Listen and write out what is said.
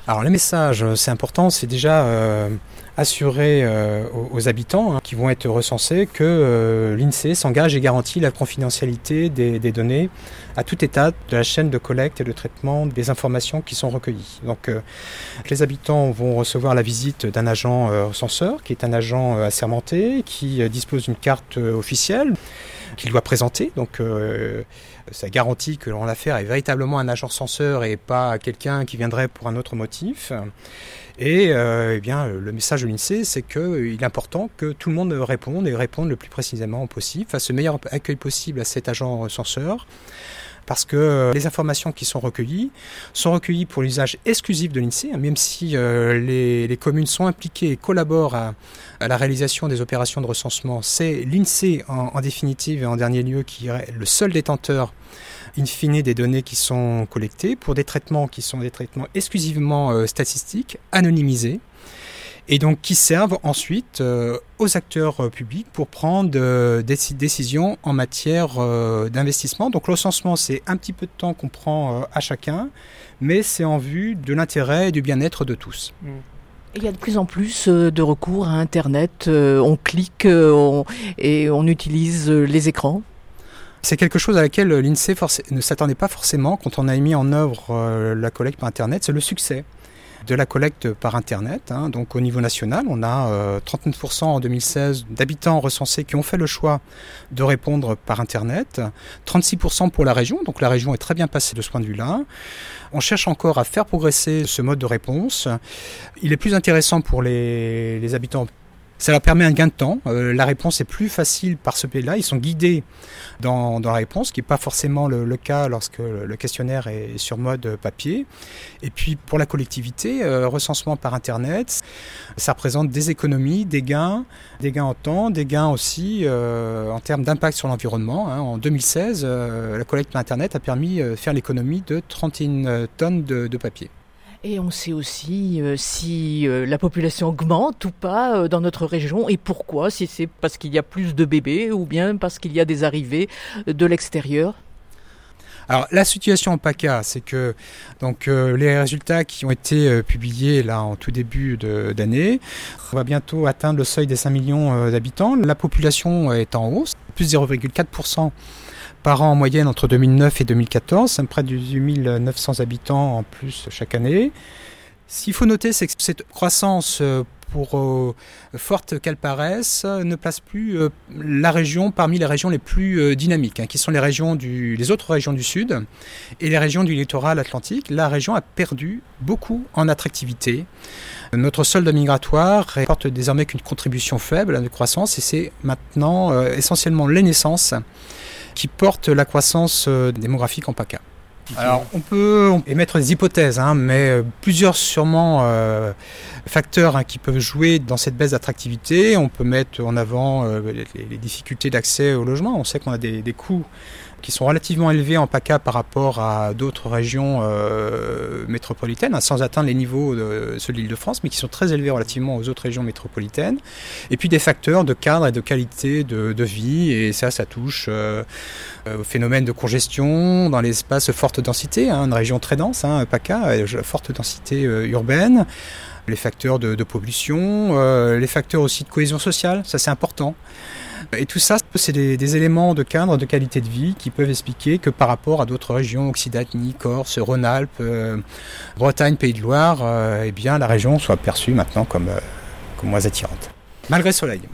Alors les messages, c'est important, c'est déjà assurer aux habitants qui vont être recensés que l'INSEE s'engage et garantit la confidentialité des données à tout état de la chaîne de collecte et de traitement des informations qui sont recueillies. Donc les habitants vont recevoir la visite d'un agent recenseur qui est un agent assermenté, qui dispose d'une carte officielle qu'il doit présenter. Donc ça garantit que l'on a affaire est véritablement un agent censeur et pas quelqu'un qui viendrait pour un autre motif. Et eh bien, le message de l'INSEE, c'est qu'il est important que tout le monde réponde et réponde le plus précisément possible, fasse le meilleur accueil possible à cet agent censeur. Parce que les informations qui sont recueillies pour l'usage exclusif de l'INSEE, même si les communes sont impliquées et collaborent à la réalisation des opérations de recensement. C'est l'INSEE en définitive et en dernier lieu qui est le seul détenteur in fine des données qui sont collectées pour des traitements qui sont des traitements exclusivement statistiques, anonymisés, et donc qui servent ensuite aux acteurs publics pour prendre des décisions en matière d'investissement. Donc le recensement, c'est un petit peu de temps qu'on prend à chacun, mais c'est en vue de l'intérêt et du bien-être de tous. Il y a de plus en plus de recours à Internet, on clique et on utilise les écrans. C'est quelque chose à laquelle l'INSEE ne s'attendait pas forcément quand on a mis en œuvre la collecte par Internet, c'est le succès de la collecte par Internet. Donc au niveau national, on a 39% en 2016 d'habitants recensés qui ont fait le choix de répondre par Internet, 36% pour la région, donc la région est très bien passée de ce point de vue-là. On cherche encore à faire progresser ce mode de réponse. Il est plus intéressant pour les habitants. Ça leur permet un gain de temps. La réponse est plus facile par ce biais-là. Ils sont guidés dans la réponse, ce qui n'est pas forcément le cas lorsque le questionnaire est sur mode papier. Et puis pour la collectivité, recensement par Internet, ça représente des économies, des gains en temps, des gains aussi en termes d'impact sur l'environnement. En 2016, la collecte par Internet a permis de faire l'économie de 31 tonnes de papier. Et on sait aussi si la population augmente ou pas dans notre région et pourquoi, si c'est parce qu'il y a plus de bébés ou bien parce qu'il y a des arrivées de l'extérieur. Alors la situation en PACA, c'est que donc les résultats qui ont été publiés là en tout début d'année, on va bientôt atteindre le seuil des 5 millions d'habitants. La population est en hausse, plus 0,4% par an en moyenne entre 2009 et 2014, c'est près de 18 900 habitants en plus chaque année. Ce qu'il faut noter, c'est que cette croissance, pour forte qu'elle paraisse, ne place plus la région parmi les régions les plus dynamiques, qui sont les autres régions du Sud et les régions du littoral atlantique. La région a perdu beaucoup en attractivité. Notre solde migratoire rapporte désormais qu'une contribution faible à la croissance et c'est maintenant essentiellement les naissances qui portent la croissance démographique en PACA. Alors on peut émettre des hypothèses, mais plusieurs sûrement facteurs qui peuvent jouer dans cette baisse d'attractivité. On peut mettre en avant les difficultés d'accès au logement. On sait qu'on a des coûts qui sont relativement élevés en PACA par rapport à d'autres régions métropolitaines, sans atteindre les niveaux de ceux de l'Île-de-France, mais qui sont très élevés relativement aux autres régions métropolitaines. Et puis des facteurs de cadre et de qualité de vie, et ça touche au phénomène de congestion dans les espaces forte densité, une région très dense, PACA, forte densité urbaine, les facteurs de pollution, les facteurs aussi de cohésion sociale, ça c'est important. Et tout ça, c'est des éléments de cadre, de qualité de vie qui peuvent expliquer que par rapport à d'autres régions, Occitanie, Corse, Rhône-Alpes, Bretagne, Pays de Loire, eh bien la région soit perçue maintenant comme moins attirante, malgré le soleil.